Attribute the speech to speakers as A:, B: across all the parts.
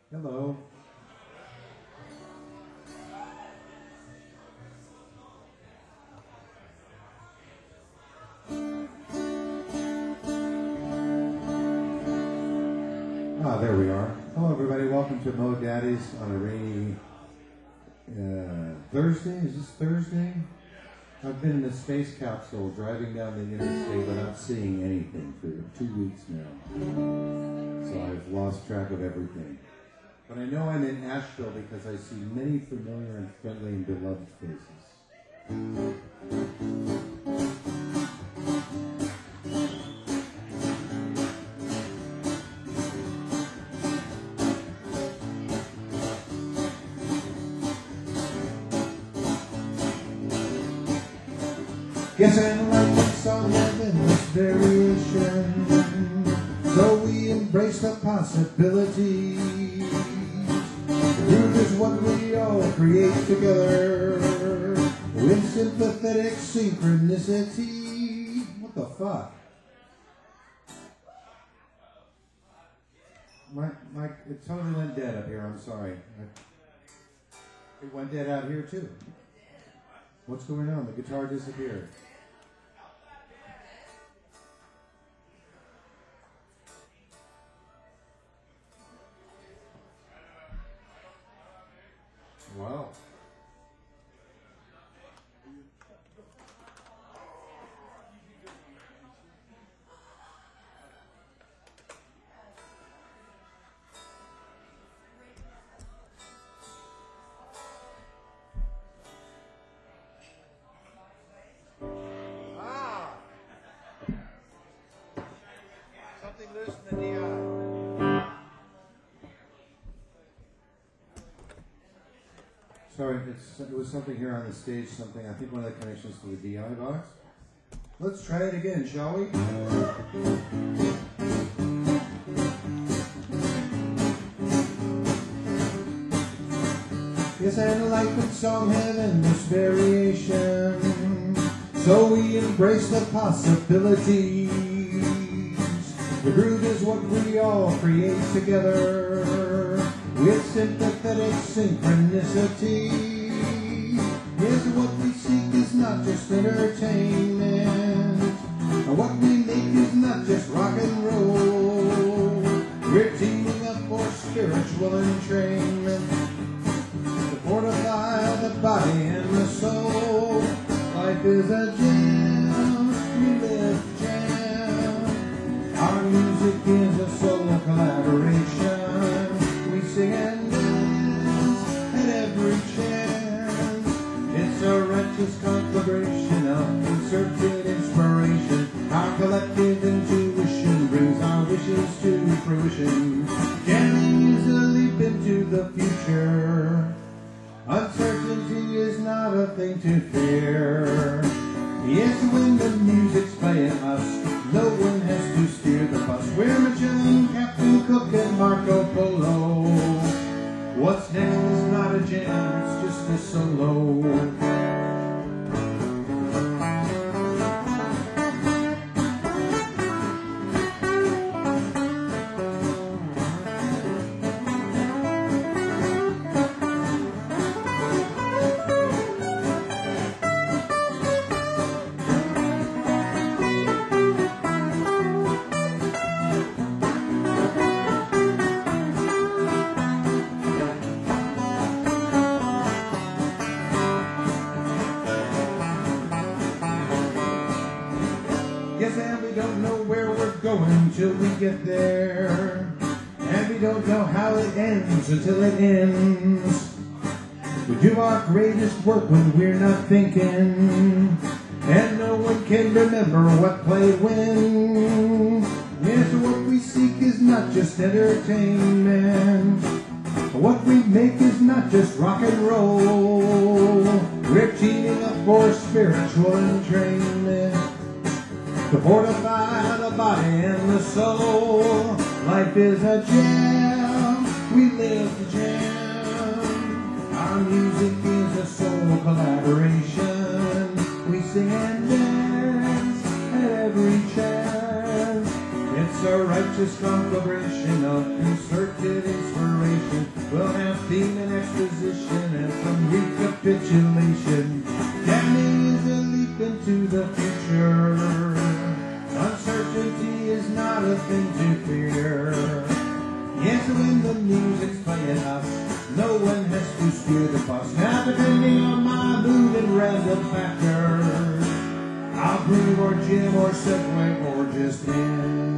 A: Hello. Ah, there we are. Hello, everybody. Welcome to Mo Daddies on a rainy Thursday. Is this Thursday? I've been in a space capsule driving down the interstate without seeing anything for 2 weeks now. So I've lost track of everything. But I know I'm in Asheville because I see many familiar and friendly and beloved faces. Yes, and like it's all heaven, this variation. So we embrace the possibilities. Groove is what we all create together with sympathetic synchronicity. What the fuck? It totally went dead up here. I'm sorry. It went dead out here too. What's going on? The guitar disappeared. Wow.
B: Something loose in the DI.
A: Sorry, it was something here on the stage, I think one of the connections to the DI box. Let's try it again, shall we? Yes, and like with song heaven, this variation. So we embrace the possibilities. The groove is what we all create together with sympathetic synchronicity. Yes, what we seek is not just entertainment. What we make is not just rock and roll. We're teaming up for spiritual entrainment to fortify the body and the soul. Life is a jam, we live jam. Our music is a solo collaboration. We sing and dance at every chance. It's a righteous conflagration of concerted inspiration. Our collective intuition brings our wishes to fruition. Jamming is a leap into the future. Uncertainty is not a thing to fear. Yes, when the music's playing us, no one has to steer the bus. We're Michelin, Captain Cook, and Marco Polo. What's next is not a jam, it's just a solo. Yes, and we don't know where we're going till we get there. And we don't know how it ends until it ends. We do our greatest work when we're not thinking. And no one can remember what played when. Yes, what we seek is not just entertainment. What we make is not just rock and roll. We're teaming up for spiritual entrainment to fortify the body and the soul. Life is a jam, we live to jam. Our music is a soul collaboration. We sing and dance at every chance. It's a righteous conflagration of concerted inspiration. So when the music's playing us, no one has to steer the bus. Now depending on my mood and random factors, I'll groove or jam or segue or just in.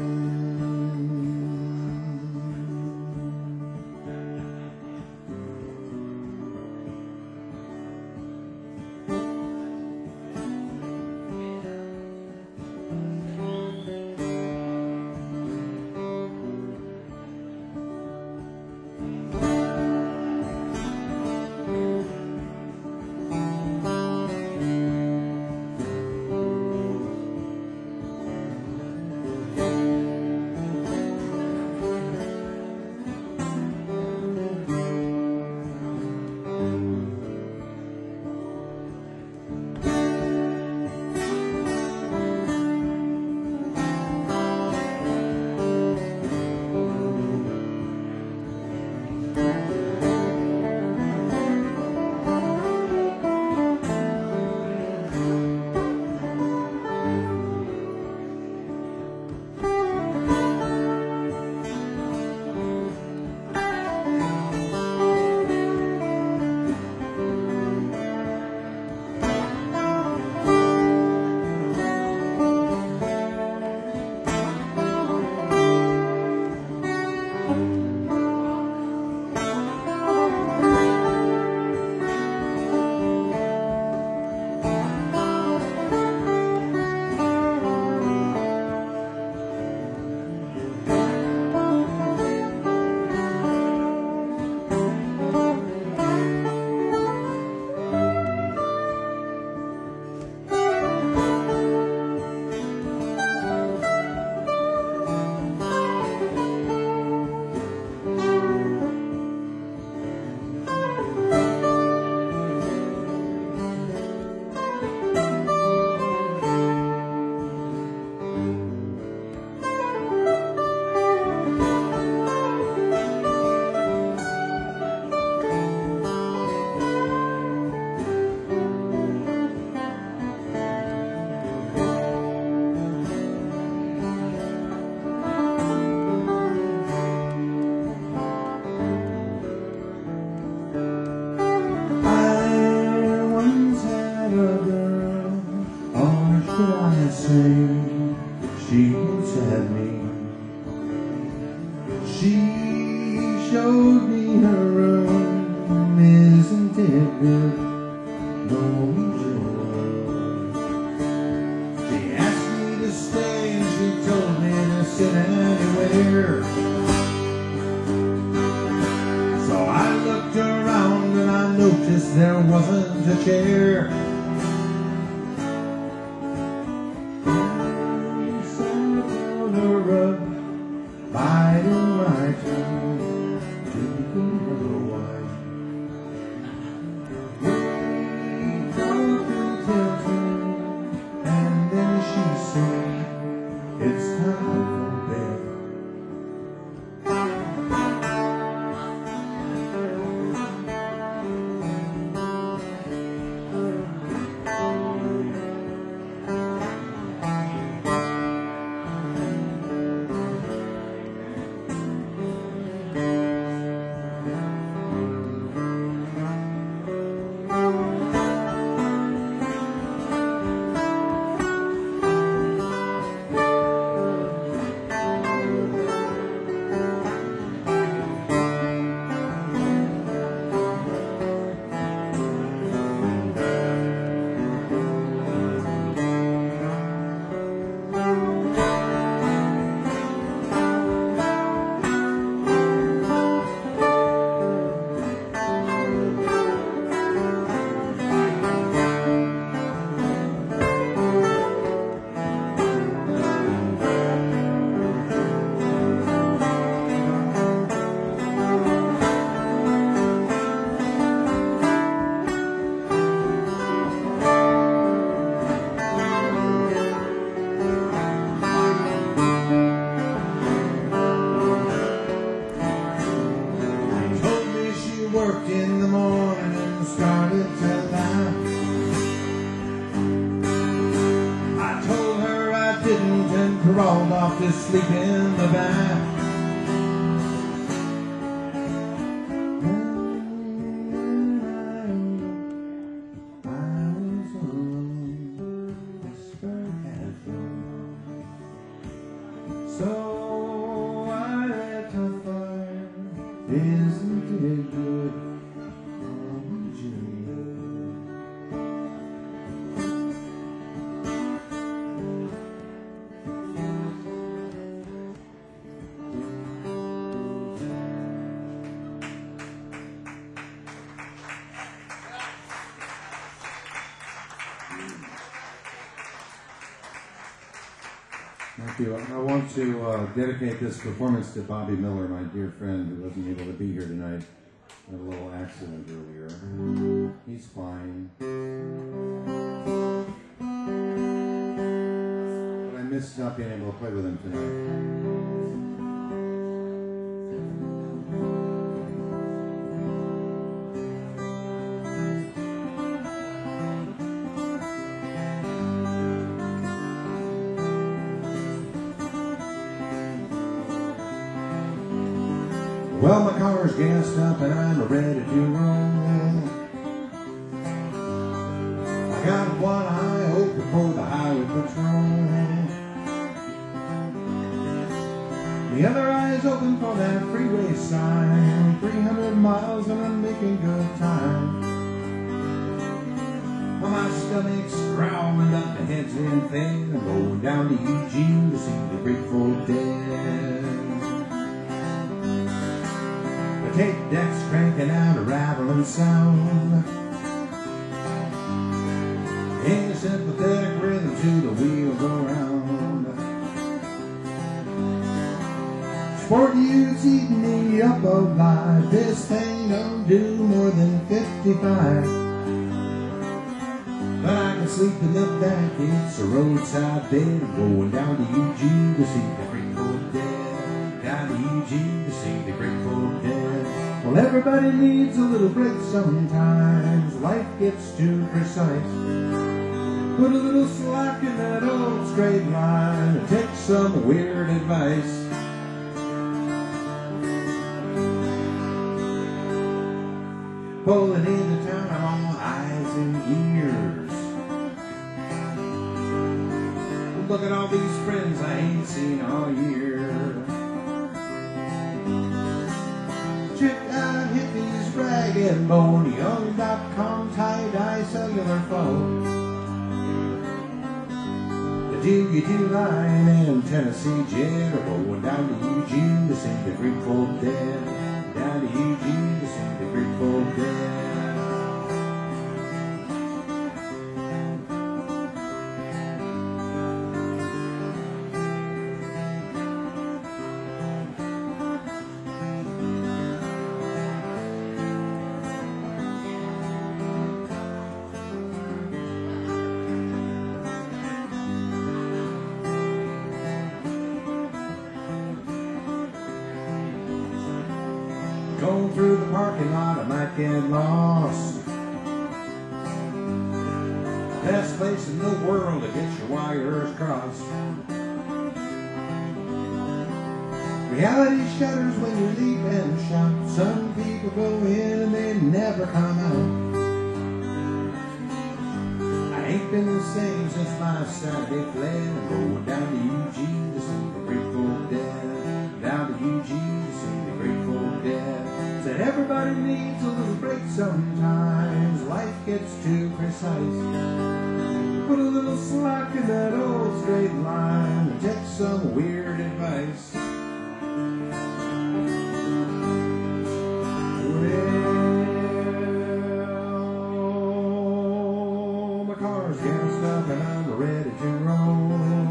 A: She once had me. She showed me her room. Isn't it good? No joy. She asked me to stay and she told me to sit anywhere. So I looked around and I noticed there wasn't a chair. By the right hand, drinking her wine. We talked intensely, and then she said, "It's time for bed." Worked in the morning and started to laugh. I told her I didn't and crawled off to sleep in the bath. Isn't it good? Thank you. I want to dedicate this performance to Bobby Miller, my dear friend who wasn't able to be here tonight. Had a little accident earlier. He's fine. But I missed not being able to play with him tonight. Well, my car's gassed up and I'm ready to roll. I got one eye open for the highway patrol. The other eye's open for that freeway sign. 300 miles and I'm making good time. Well, my stomach's growling up, the head's in thin. I'm going down to Eugene to see the Grateful Dead. Tape deck's cranking out a rattling sound. In a sympathetic rhythm to the wheels go round. Sport youth's eating me up alive. This thing don't do more than 55. But I can sleep in the back, it's a roadside bed. I'm going down to Eugene to see the Grateful Dead. Down to Eugene to see the Grateful Dead. Well, everybody needs a little break sometimes. Life gets too precise. Put a little slack in that old straight line and take some weird advice. Pulling into town, I'm all eyes and ears. Look at all these friends I ain't seen all year. Check out hippies, rag and bone, young.com, tie-dye cellular phone. The Doogie line and Tennessee Jet are going down to Eugene to see the Grateful Dead. Down to Eugene to see the Grateful Dead. Going through the parking lot, I might get lost. Best place in the world to get your wires crossed. Reality shutters when you leave and shout. Some people go in and they never come out. I ain't been the same since my Saturday fled. I'm going down to Eugene to see the Grateful Dead. Down to Eugene to see the Grateful Dead. Said everybody needs a little break sometimes. Life gets too precise. Put a little slack in that old straight line and take some weird advice. Well, my car's gassed up and I'm ready to roll.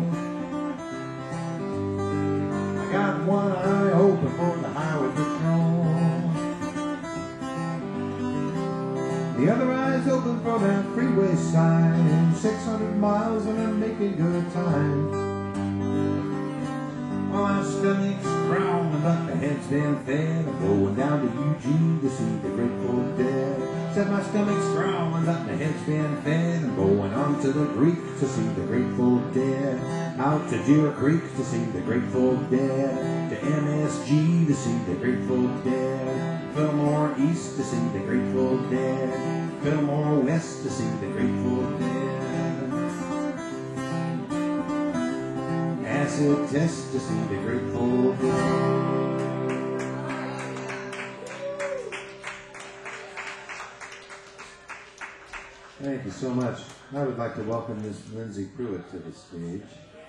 A: I got one eye open for the highway patrol. The other eye's open for that freeway sign. 600 miles and I'm making good time. Well, my stomach's growling but the head's been fed. I'm going down to Eugene to see the Grateful Dead. Said my stomach's growling but the head's been fed. I'm going on to the Greek to see the Grateful Dead. Out to Deer Creek to see the Grateful Dead. To MSG to see the Grateful Dead. Fillmore East to see the Grateful Dead. Fillmore West to see the Grateful Dead. Acid test to see the Grateful Dead. Thank you so much. I would like to welcome Miss Lindsay Pruitt to the stage.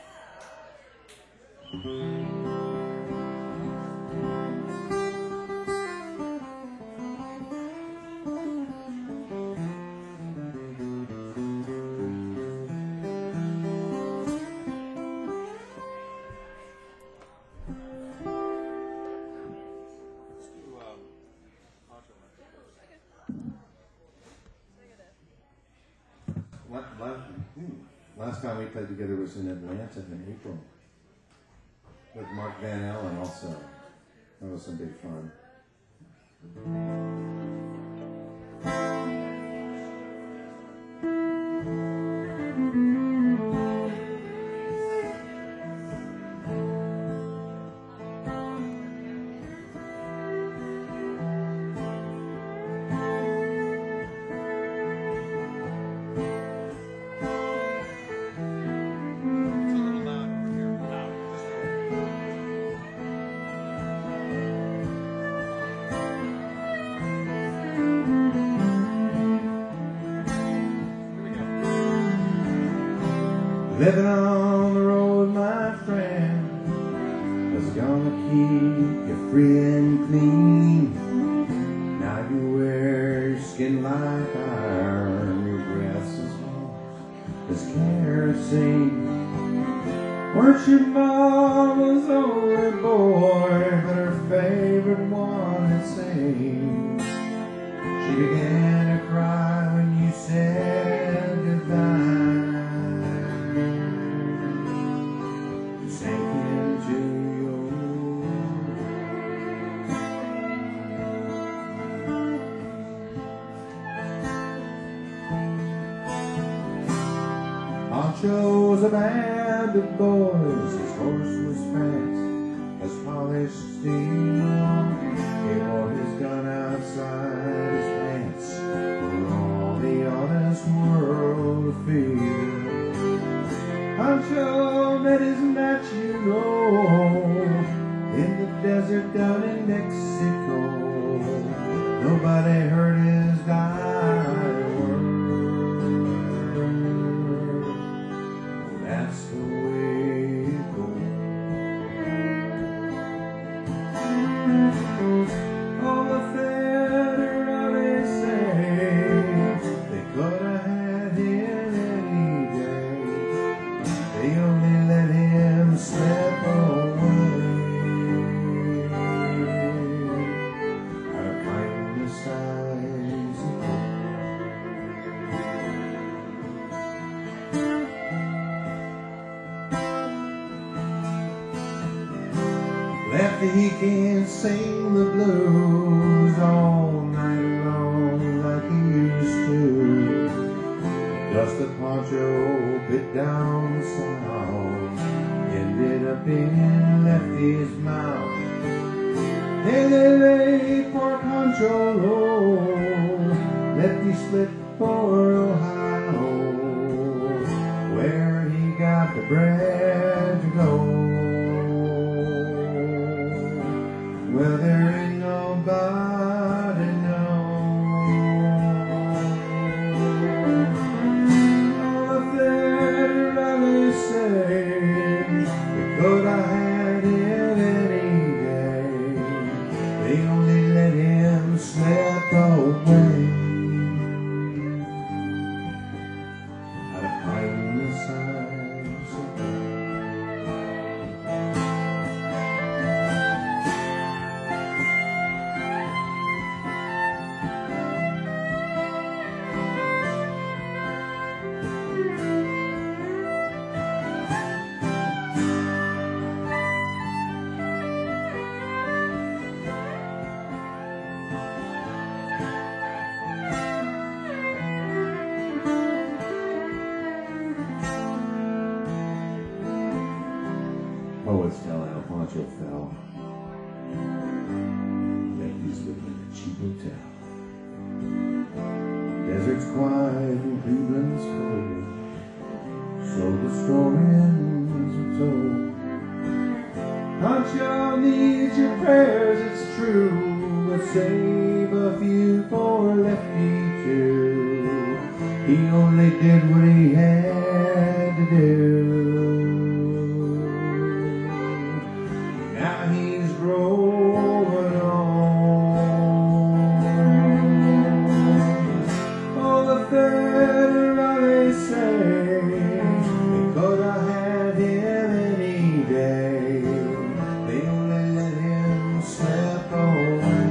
A: Last time we played together was in Atlanta in April with Mark Van Allen also. That was some big fun. Living on the road, my friend, was gonna keep you free and clean. Now you wear your skin like iron, your breath's as hot as kerosene. Weren't your mama's only boy, but her favorite one had seen. She began to cry when you said goodbye. Chose a band of boys, his horse was fast as polished steel. He wore his gun outside his pants for all the honest world to feel. Pancho met his match, you know, in the desert down in Mexico. Nobody heard his dying word. That's the way it goes. All the federales say they could have had him any day. They only let him slip away out of kindness, I suppose. Lefty, he can't sing the blues all night long like he used to. Dusty Pancho bit down south, ended up in Lefty's mouth. Hey, poor Pancho low. Lefty split for Ohio, where he got the bread to go. Well, there ain't nobody knows. All the federales say they could have had him any day. They only let him slip away out of kindness, I suppose. Poets tell how Pancho fell. Lefty's living in a cheap hotel. Desert's quiet and Cleveland's cold. So the stories are told. Pancho needs your prayers, it's true, but save a few for Lefty too. He He only did what he had to do. Now he's growing on. Oh, the federalists say they could have had him any day. They only let him slip away.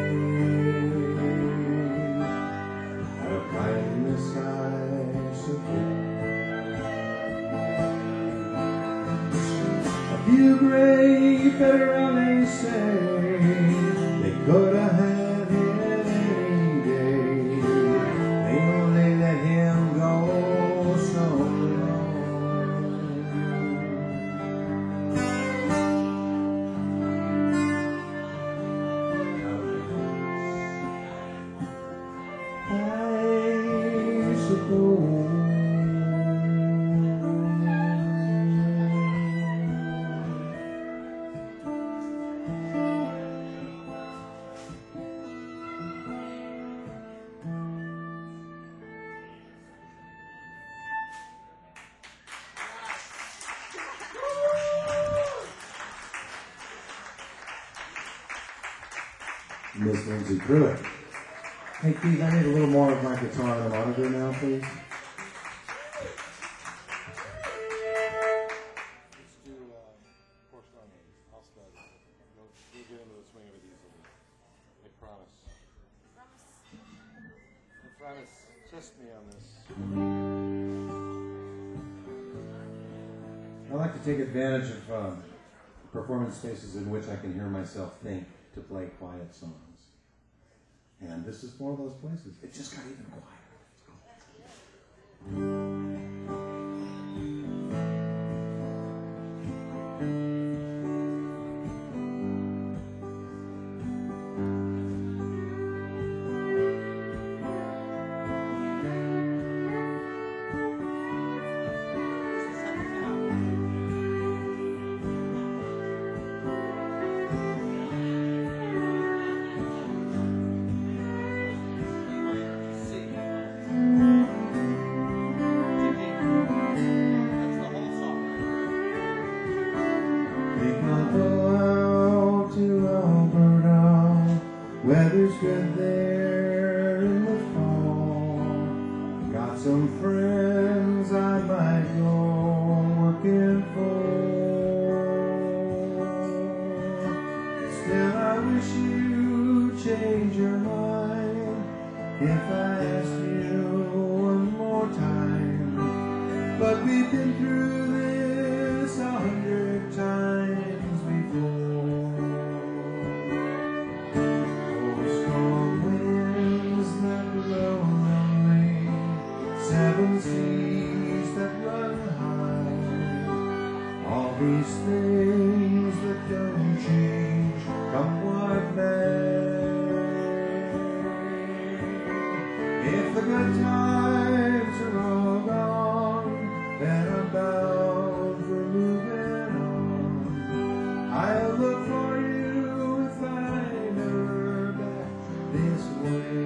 A: Out of kindness I suppose. A few great federalists say they could have had him any day. They only let him go so long. I suppose. Miss Lindsay Pruitt. Hey Keith, I need a little more of my guitar on the monitor now, please.
B: Let's do portion on it. I'll start it. We'll get into the swing of it easily. I promise. I promise. Trust me on this.
A: I like to take advantage of performance spaces in which I can hear myself think to play quiet songs. And this is one of those places. It just got even quieter. Weather's good there in the fall. Got some friends I might go working for. Still I wish you'd change your mind if I asked you one more time. But we've been through this 100 times before. Seven seas that run high. All these things that don't change, come what may. If the good times are all gone, then I'm bound for moving on. I'll look for you if I never back this way.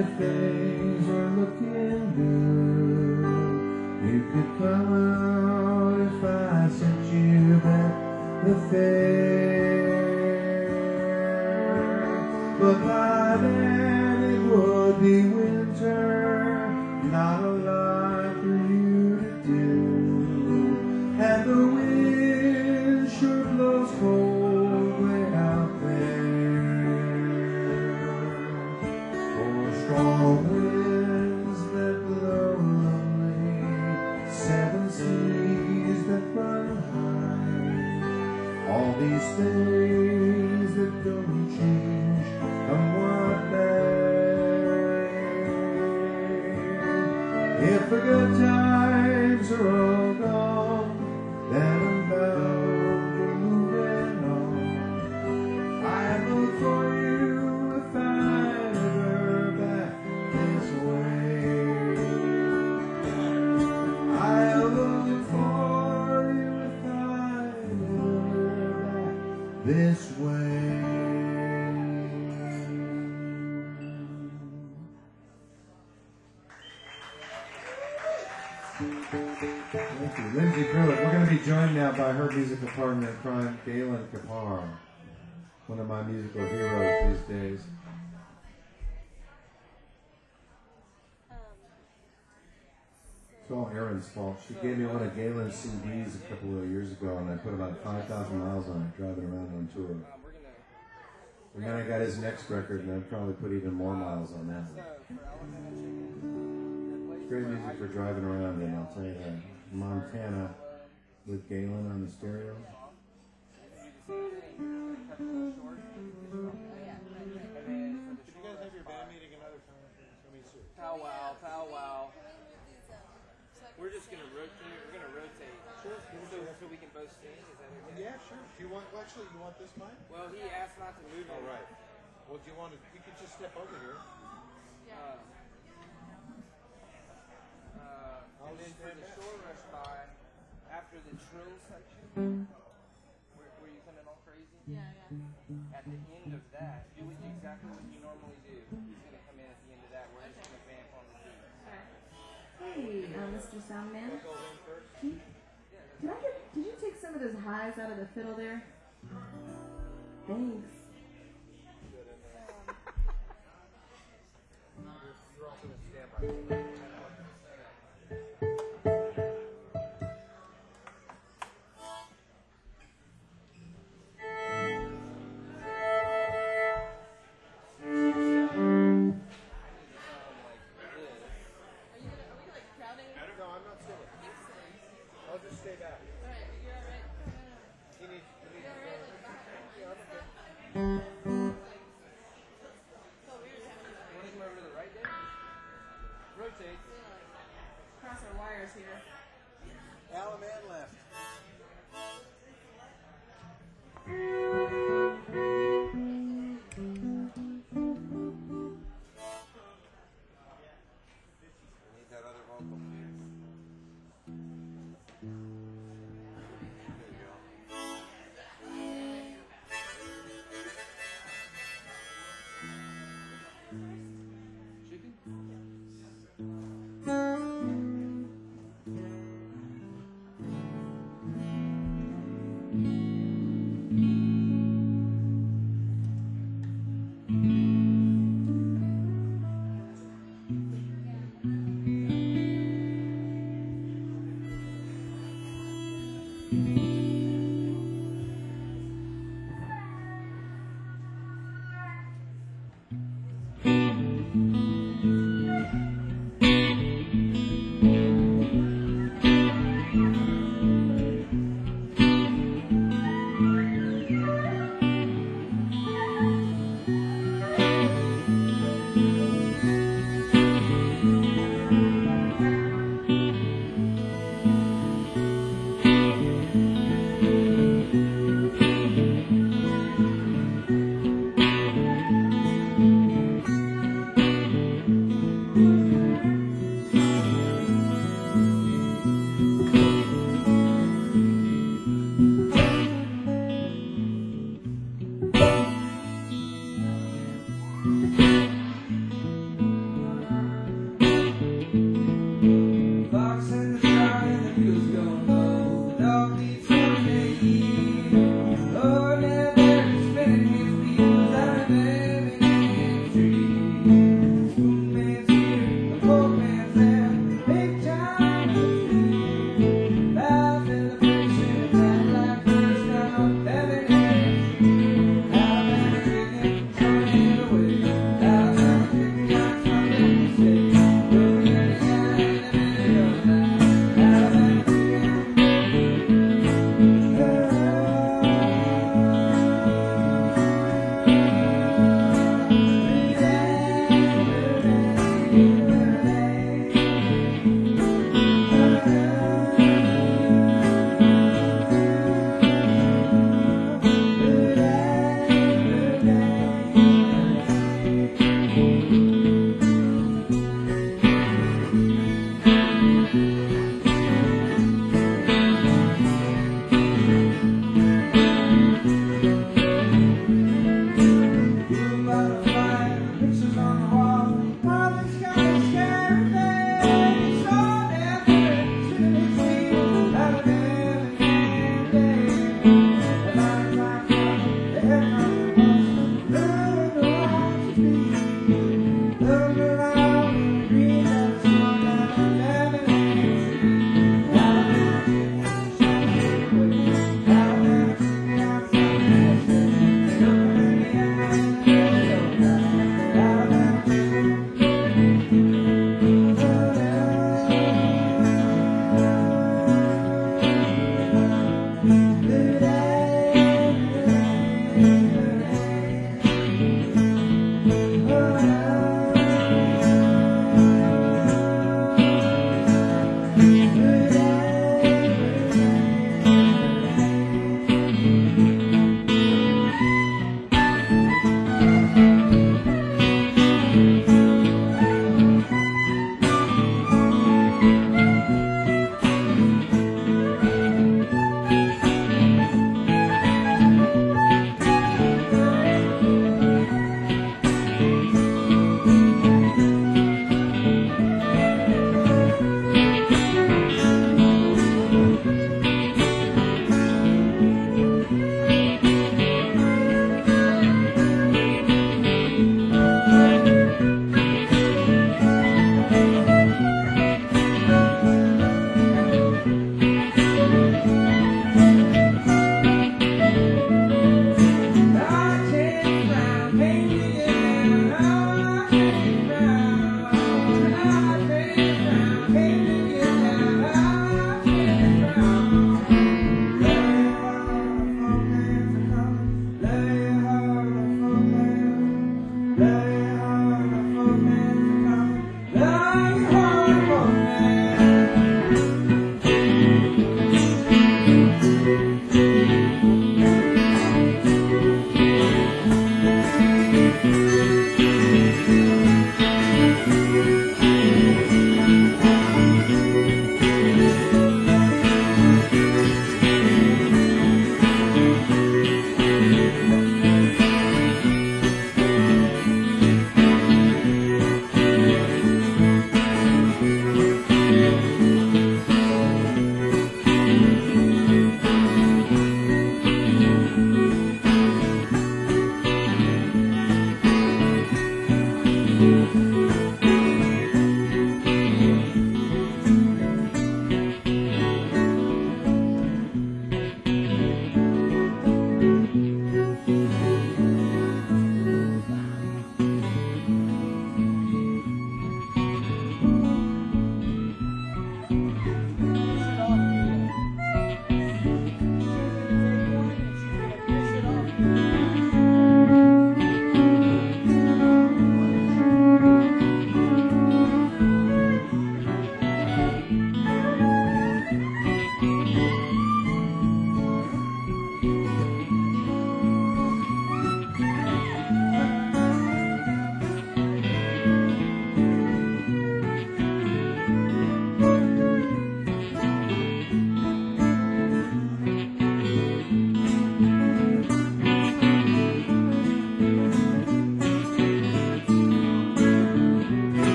A: if things were looking good, you could come out if I sent you back the fare. But by then it would be winter, not a lot for you to do, and the wind sure blows cold way out there. For strong winds that blow lonely, seven seas that run high, all these things that don't change come what may. If the good times are all gone, then I'm bound for moving on. I look for you if I'm ever back this way. I look for you if I'm ever back this way. Thank you. Lindsay Pruitt. We're going to be joined now by her musical partner in crime, Galen Kapar, one of my musical heroes these days. It's all Erin's fault. She gave me one of Galen's CDs a couple of years ago, and I put about 5,000 miles on it driving around on tour. And then I got his next record, and I'd probably put even more miles on that one. Great music for driving around in, I'll tell you that. Montana with Galen on the stereo.
B: Did you guys have your band meeting another time? I mean, seriously.
C: Powwow, powwow. We're just gonna rotate. We're gonna rotate.
B: Sure.
C: So we can both sing. Is that okay?
B: Yeah, sure. Do you want? Well, actually, you want this mic?
C: Well, he asked not to move it.
B: All right. Well, do you want to? You could just step over here.
C: And then for the shore rush by, after the trill section, where you coming all crazy?
D: Yeah.
C: At the end of that, do exactly what you normally do. He's gonna come in at the end of that. We're just gonna vamp on the beat.
D: Hey, Mr. Soundman.
B: Go in first.
D: Did you take some of those highs out of the fiddle there? Thanks.
B: You're also going to stand by. No, I'm not silly. I'll just stay back. He needs yeah, I'm okay.
C: Want to come over to the right there? Rotate.
D: Cross our wires here.
B: Alan and left. Need that other vocal here.
C: Chicken?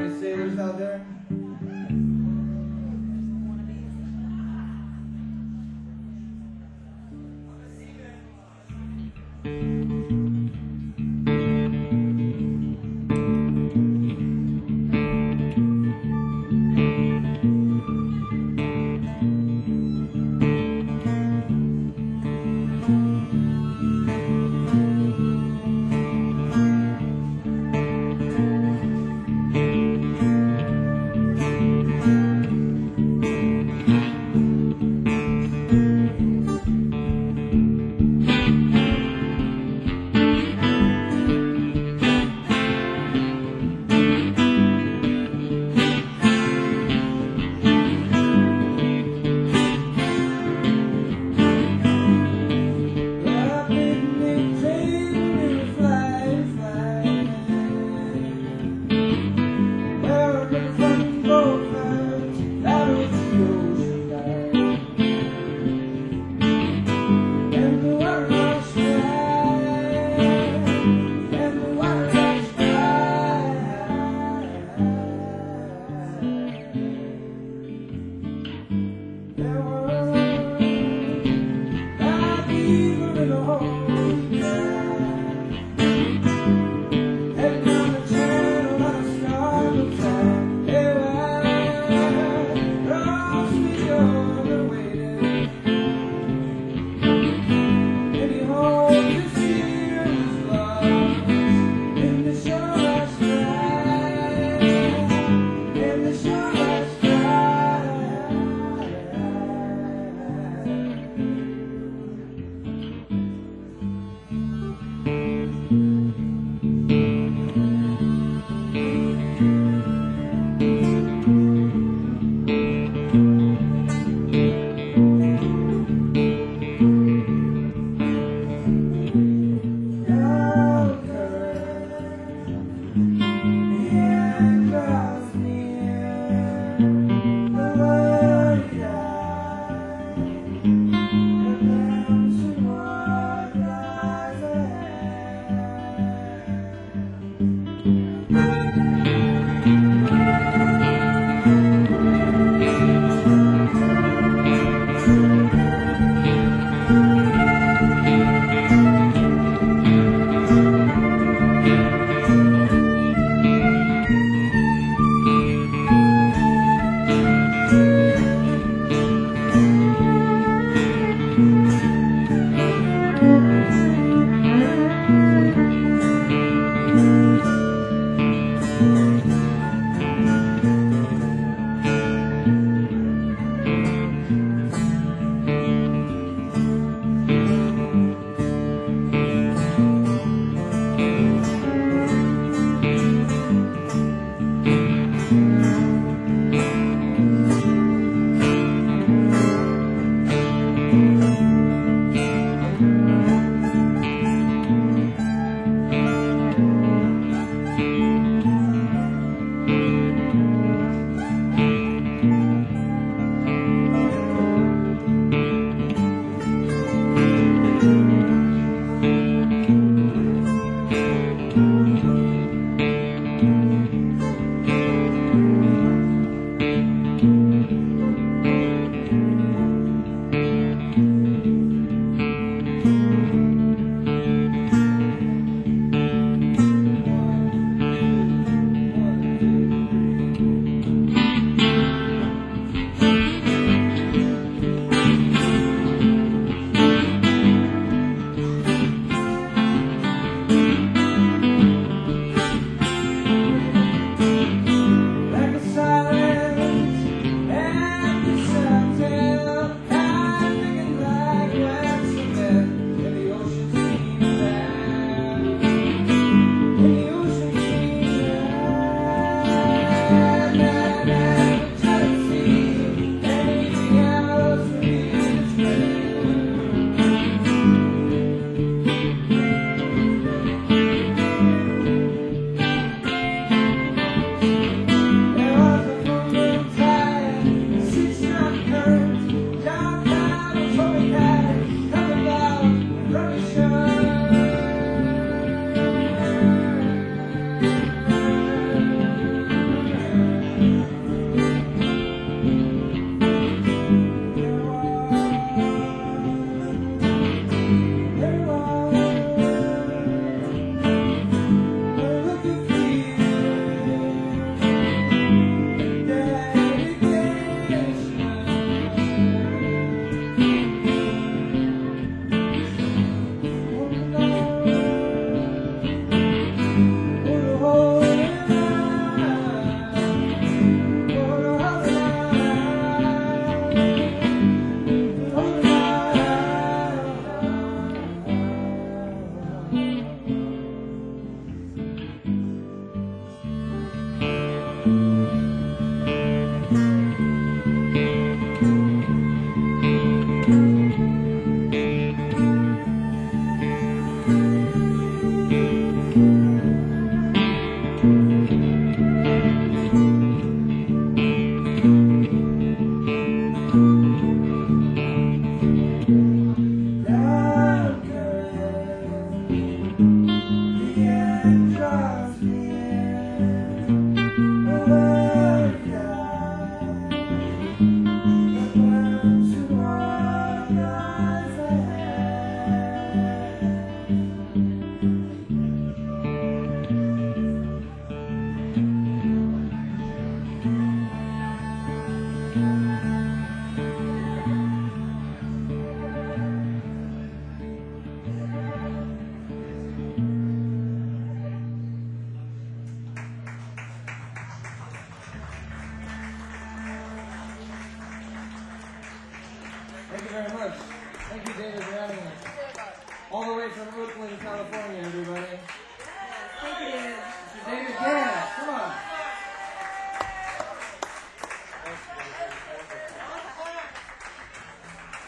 C: Any sailors out there?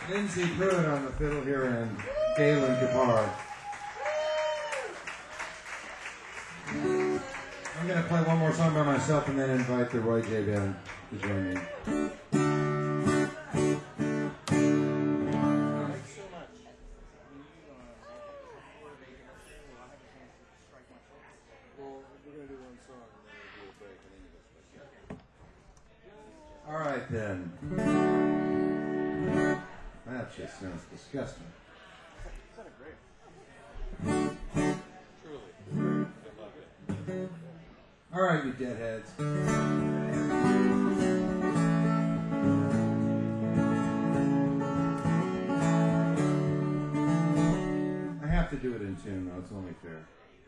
A: Lindsay Pruitt on the fiddle here and Galen Kapar. I'm going to play one more song by myself and then invite the Roy J. Band to join me. All right, then. That just sounds disgusting. All right, you deadheads. I have to do it in tune, though. It's only fair.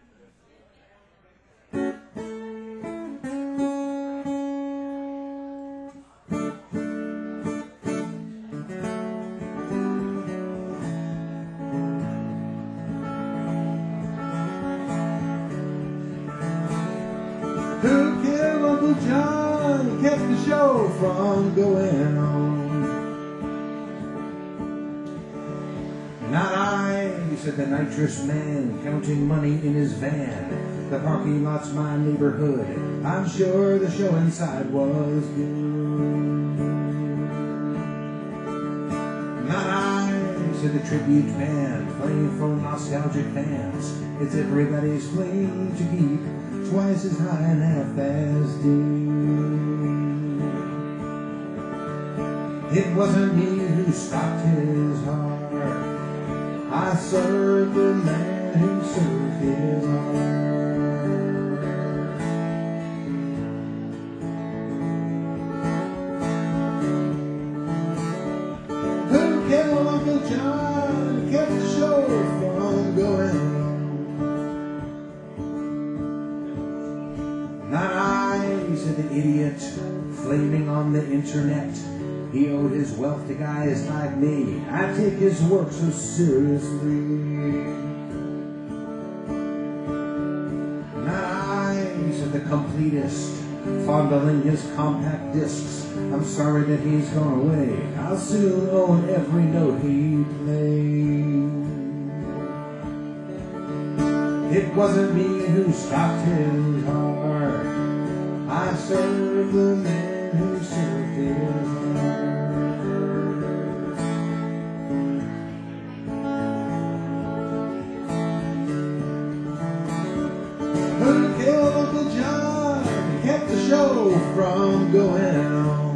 A: Who killed Uncle John kept the show from going on? Not I, said the nitrous man, counting money in his van. The parking lot's my neighborhood. I'm sure the show inside was good. Not I, said the tribute band, playing for nostalgic fans. It's everybody's flame to keep twice as high and half as deep. It wasn't me who stopped his heart. I served the man who served his heart. Who killed Uncle John kept the show from going on? Not I, said the idiot, flaming on the internet. He owed his wealth to guys like me. I take his work so seriously. I, said the completist, fondling his compact discs. I'm sorry that he's gone away. I'll soon own every note he played. It wasn't me who stopped his heart. I served the man who served his heart. Who killed Uncle John and kept the show from going on?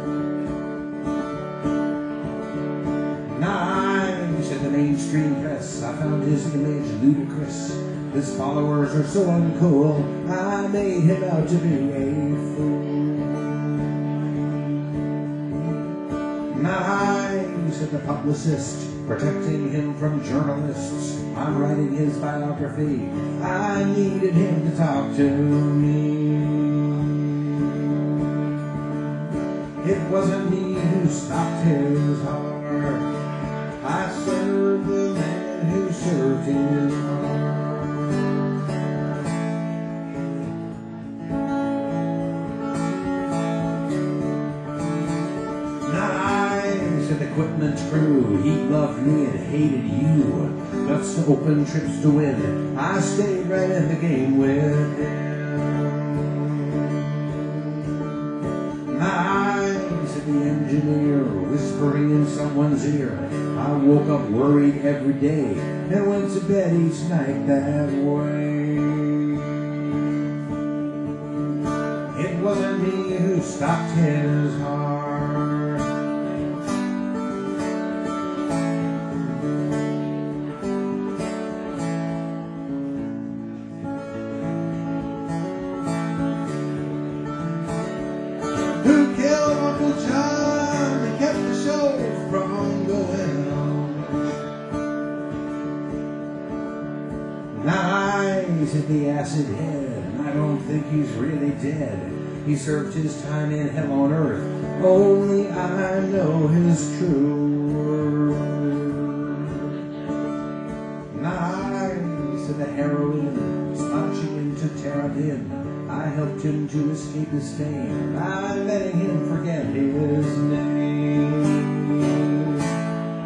A: Nine, said the mainstream press. I found his image ludicrous. His followers are so uncool. I made him out to be a fool. Nine, said the publicist, protecting him from journalists. I'm writing his biography. I needed him to talk to me. It wasn't me who stopped his heart. I served the man who served his heart. Equipment crew, he loved me and hated you. Guts to open, trips to win. I stayed right in the game with him. Nine, said the engineer, whispering in someone's ear. I woke up worried every day and went to bed each night that way. It wasn't me who stopped his heart. The acid head, and I don't think he's really dead. He served his time in hell on earth. Only I know his truth. Nice of the heroin, slouching into Terrabin. I helped him to escape his fame by letting him forget his name.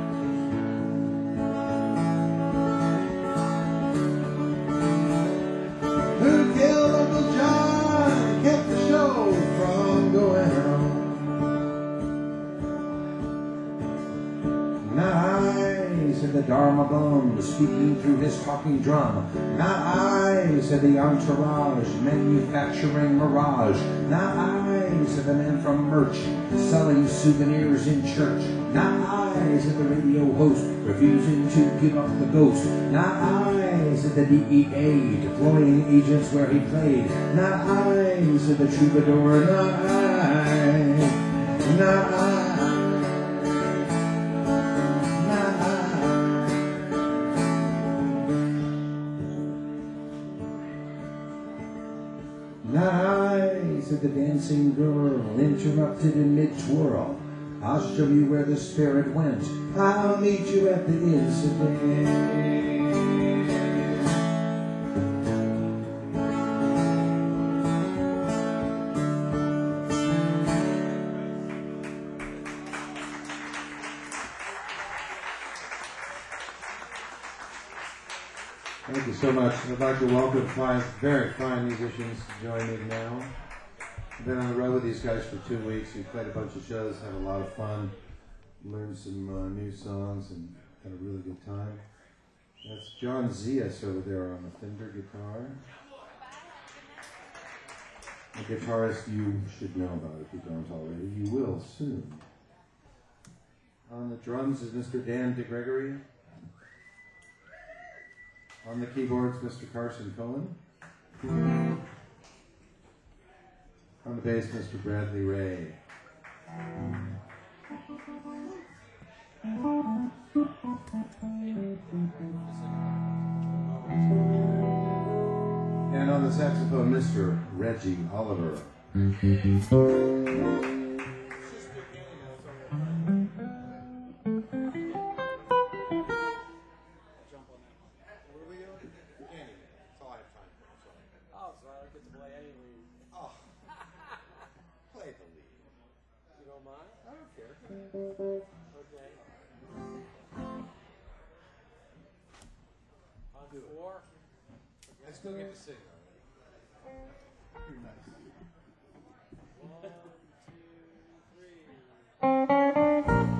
A: Dharma Bum, speaking through his talking drum. Not I, said the entourage, manufacturing mirage. Not I, said the man from Merch, selling souvenirs in church. Not I, said the radio host, refusing to give up the ghost. Not I, said the DEA, deploying agents where he played. Not I, said the troubadour. Not I, not I. Not I, said the dancing girl, interrupted in mid-twirl. I'll show you where the spirit went. I'll meet you at the incident.
E: Thank you so much. I'd like to welcome five very fine musicians to join me now. I've been on the road with these guys for 2 weeks. We've played a bunch of shows, had a lot of fun, learned some new songs, and had a really good time. That's John Zias over there on the Fender guitar. A guitarist you should know about if you don't already. You will soon. On the drums is Mr. Dan DeGregory. On the keyboards, Mr. Carson Cohen. On the bass, Mr. Bradley Ray. And on the saxophone, Mr. Reggie Oliver.
B: I still get to sing.
E: Pretty nice.
C: 1, 2, 3.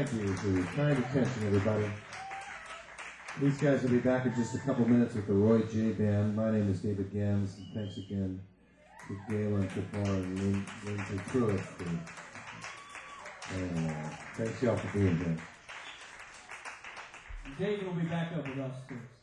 E: Thank you for your kind attention, everybody. These guys will be back in just a couple minutes with the Roy J. Band. My name is David Gams, and thanks again to Galen Kapar and Lindsay Pruitt. Thanks y'all for being here.
F: David will be back up with us too.